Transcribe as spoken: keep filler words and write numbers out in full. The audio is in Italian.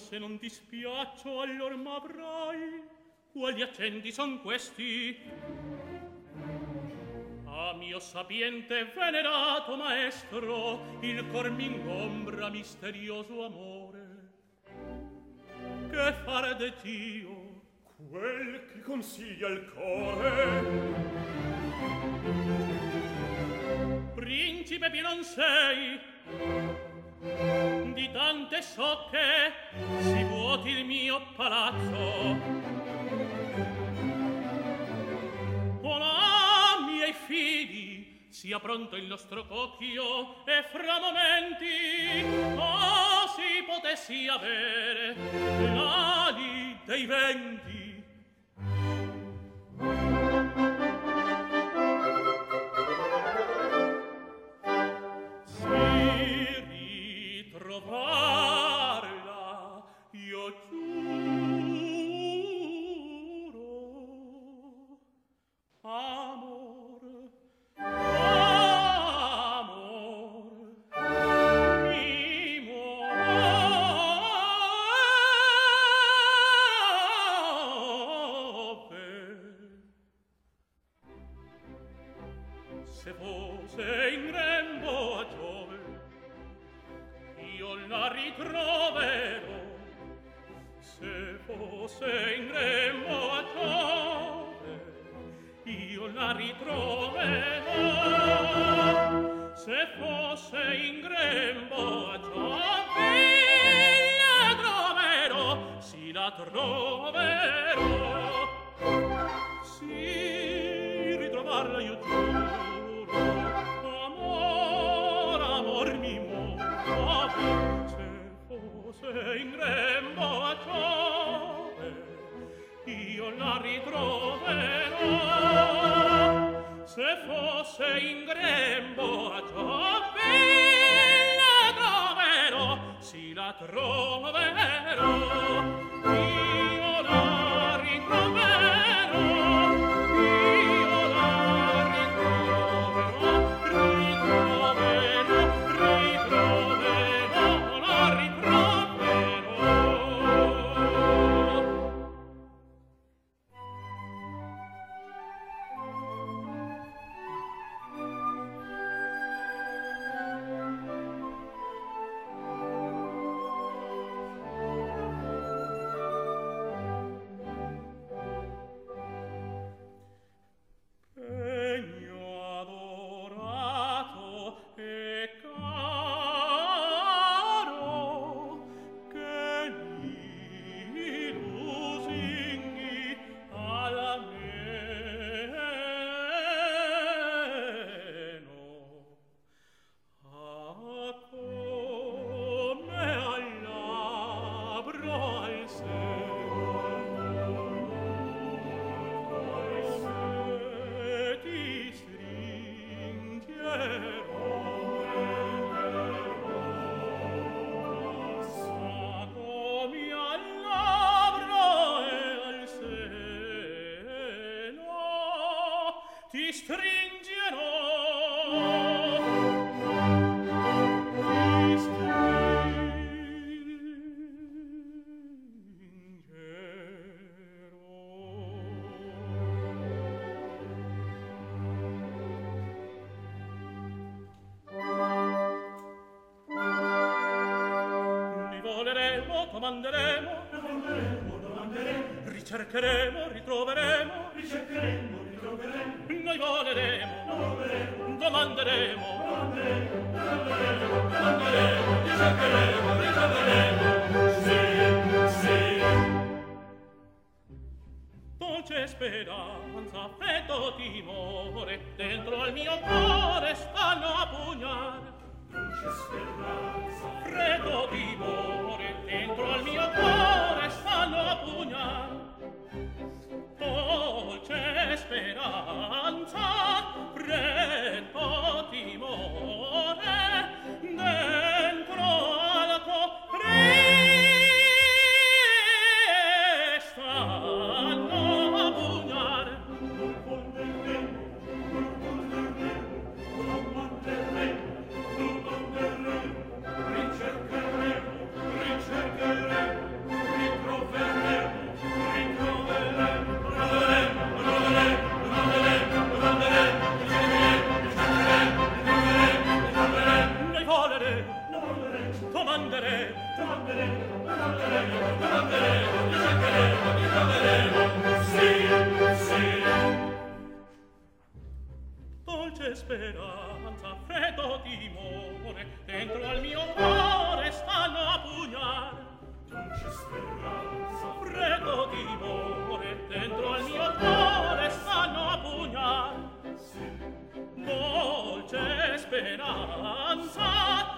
se non ti spiaccio, allor m'avrai. Quali accendi son questi? A mio sapiente e venerato maestro, il cor m'ingombra misterioso amore. Che fare de Dio? Quel che consiglia il core. Principe pie non sei, di tante socche si vuoti il mio palazzo. Ola miei fidi, sia pronto il nostro cocchio, e fra momenti, oh, si potessi avere l'ali dei venti. Trovarla io giuro, amor, amor mi muove. Se fosse in grembo a Giove, io la ritroverò. Se fosse in grembo a Giove, io la ritroverò. Se fosse in grembo a Giove, la troverò, sì la troverò. Sì, ritrovarla io giuro, amor, amor mi muove. Se fosse in grembo a Giove, io la ritroverò. Se fosse in grembo a Giove, la troverò, sì la troverò. Io la ritroverò, io la ritroverò, ritroverò, ritroverò, la ritroverò. Pegno adorato e caro, che mi lusingi alla meno. Ah, come al labbro al seno, se ti stringerò, sa come al labbro e al seno ti stringerò, ti stringerò. Rivoleremo, domanderemo, ricercheremo, ritroveremo, noi voleremo, domanderemo, ricercheremo, ritroveremo, sì, sì. Dolce speranza, freddo timore, dentro al mio cuore stanno a pugnare. Dolce speranza, freddo timore, dentro al mio cuore stanno a pugnare. Dolce speranza, freddo timore, dentro al cuore stanno a pugnare. domanderei, domanderei, domanderei, domanderei, domanderei, domanderei, sì, sì. Dolce speranza, freddo timore, dentro al mio cuore stanno a pugnare. Dolce speranza, freddo timore, dentro al mio cuore stanno a pugnare. Sì. Dolce speranza,